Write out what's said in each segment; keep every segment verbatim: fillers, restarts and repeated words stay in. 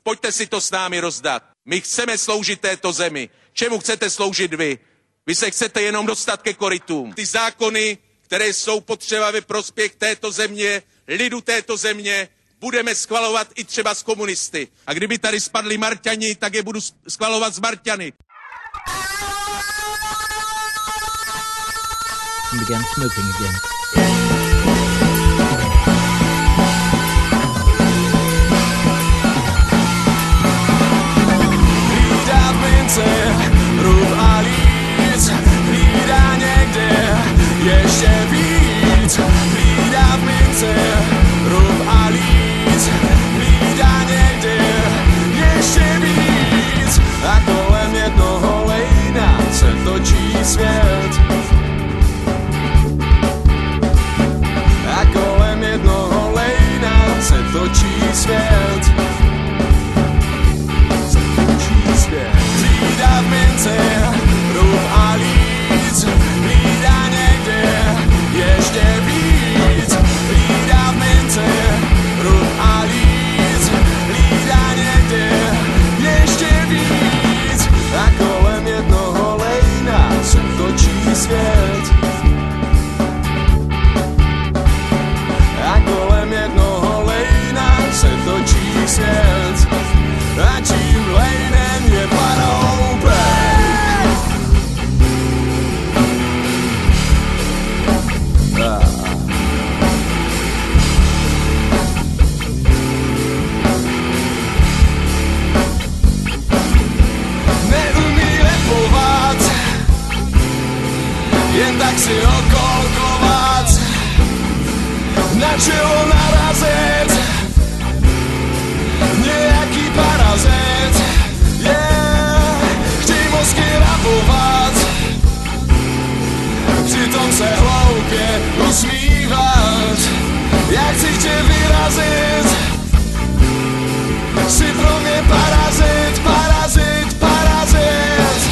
pojďte si to s námi rozdat. My chceme sloužit této zemi. Čemu chcete sloužit vy? Vy se chcete jenom dostat ke korytům. Ty zákony, které jsou potřeba ve prospěch této země, lidu této země, budeme schvalovat i třeba s komunisty. A kdyby tady spadli Marťani, tak je budu schvalovat s Marťany. Began smoking again. Hlídá v mince růb a líc, hlídá někde ještě víc. Hlídá v mince růb a líc, hlídá někde ještě víc. A kolem jednoho lejna se točí svět. A kolem jednoho lejna se točí svět. Se točí svět. Hlídá v mince růb a líc, hlídá někde ještě víc. Hlídá v mince růb a líc, hlídá někde ještě víc. A kolem jednoho lejna se točí svět. A kolem jednoho lejna se točí svět. A čím lejnem je paroubek. Neumí repovat, jen tak si okolkovat, na čelo narazit, nějaký parazit, yeah. Chtěj mozky rabovat, přitom se hloupě usmívat. Já chci tě vyrazit, jsi pro mě parazit, parazit, parazit.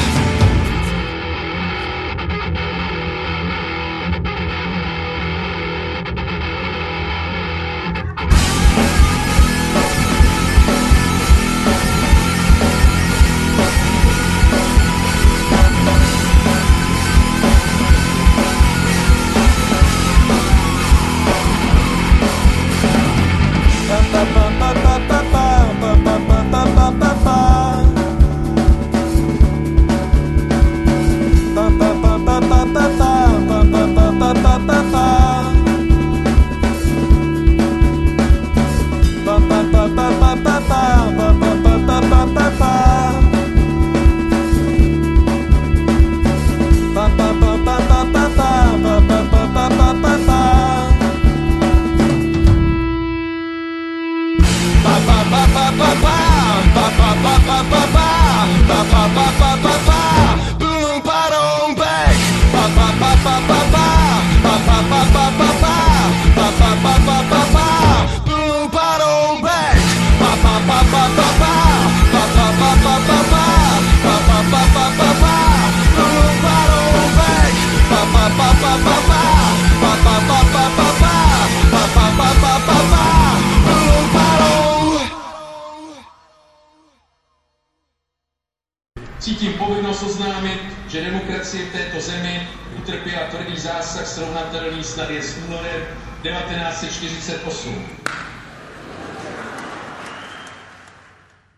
Plnou paroubek. Plnou paroubek. Cítím povinnost oznámit, že demokracie v této zemi utrpěla tvrdý zásah srovnatelný snad je s únorem devatenáct set čtyřicet osm.